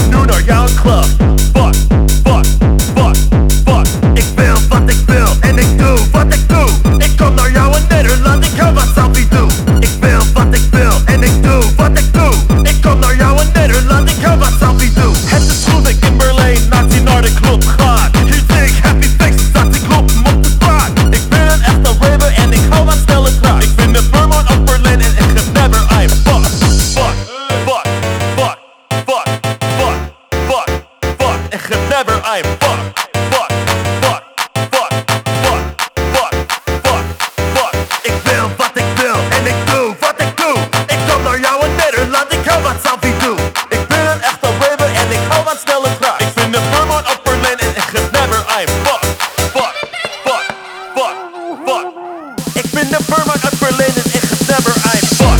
nu naar jouw club. Fuck, fuck, fuck, fuck. Ik wil wat ik wil en ik doe wat ik doe. Ik kom naar jou in Nederland, ik hou wat Salvi doe. Ik wil wat ik wil en ik doe wat ik doe. Ik kom naar jou in Nederland, ik hou wat Salvi doe. Het is goed ik in Berlijn, naast die naar de club gaat. Hier zie ik happy faces, dat die kloppen op de straat. Ik ben een echte raver en ik hou van snelle kraak. Ik vind de Vermont op Berlijn en ik geef never I'm fuck, fuck, fuck, fuck, fuck, fuck, fuck, fuck. Ik geef never I'm fuck, fuck, fuck, fuck, fuck, fuck, fuck, fuck. Ik wil wat ik wil en ik doe wat ik doe. Ik kom naar jou in Nederland, ik hou wat Salvi doe. Ik ben een echte raver en ik hou van snelle kraak. Ik vind de Vermont op Berlijn en ik geef never I'm fuck, fuck, fuck, fuck, fuck. Ik ben de Vermont op Berlijn en ik geef never I'm fuck.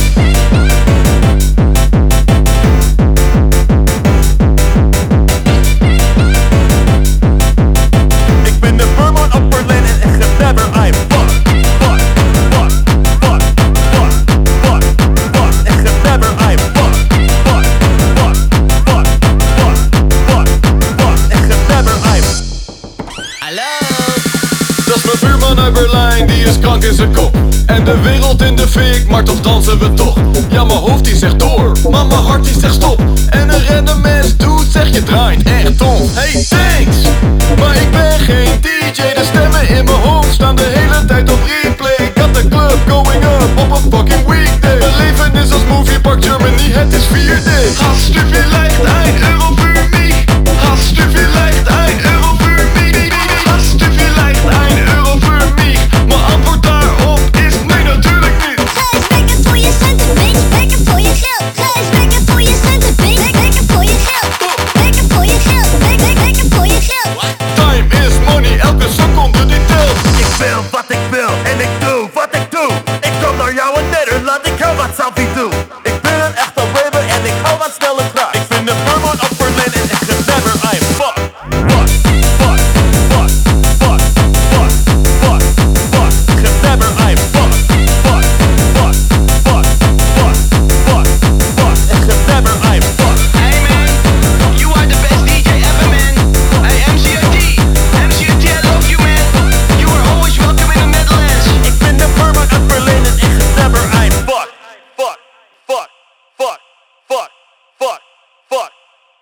Ik ben de Vermont op Berlijn en ik geef never I'm fuck, fuck, fuck, fuck, fuck, fuck, fuck. Ik geef never I'm fuck, fuck, fuck, fuck, fuck, fuck, fuck. Ik geef never I'm. Hallo. Dat is mijn buurman uit Berlijn, die is krank in zijn kop. En de wereld in de fik, maar toch dansen we toch. Ja, mijn hoofd die zegt door, maar mijn hart die zegt stop. En een random mens doet, zeg je draait echt om. Hey, thanks! Maar ik ben geen DJ, de stemmen in mijn hoofd staan de hele tijd op replay. Got the club going up op een fucking weekday. Mijn leven is als Movie Park Germany, het is 4D. Hast du vielleicht 1 Euro für mich? Hast du vielleicht 1 Euro für mich? Hast du vielleicht 1 Euro für mich? Mijn antwoord daarop is nee, natuurlijk niet. Ga eens werken voor je centen, bitch. Werken voor je geld. Ga eens werken voor je centen, bitch. Werken voor je geld. Werken voor je geld. Werken voor je geld. Time is money, elke seconde die telt. Ik wil wat ik wil en ik doe wat ik doe. Ik kom naar jou in Nederland, ik hou wat Salvi doe. Ik ben een echte raver en ik hou van snelle kraak. Ik vind de Vermont op Berlijn en ik geef never I'm fuck.